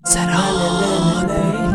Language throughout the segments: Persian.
سراب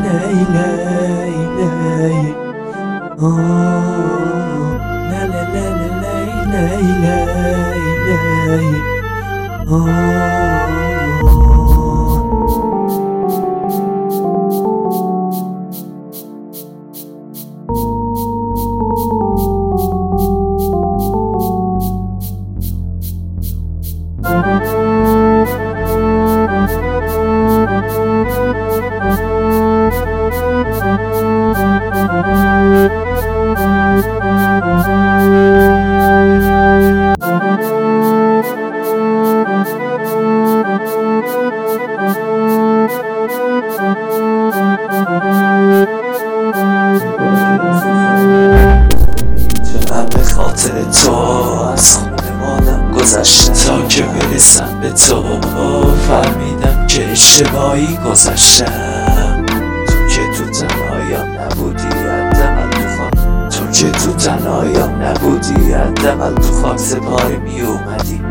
من به خاطر تو از خونه مادم گذشتم تا که برسم به تو فهمیدم که اشتباهی گذشتم. تو که تو تنهاییم نبودی حداقل تو خاک تو که تو تنهاییم نبودی حداقل تو خاک سپاری می اومدی.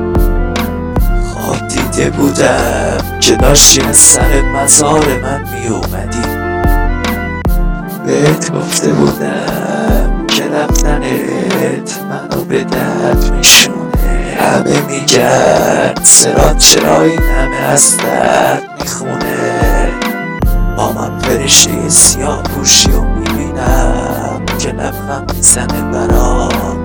خواب دیده بودم که داشتی از سر مزار من می اومدی. بهت گفته بودم که رفتنت منو به درد میشونه. همه میگن سرات چرا این همه از درد میخونه. با من فرشته سیاه پوشی و میبینم که لبخند میزنه برام.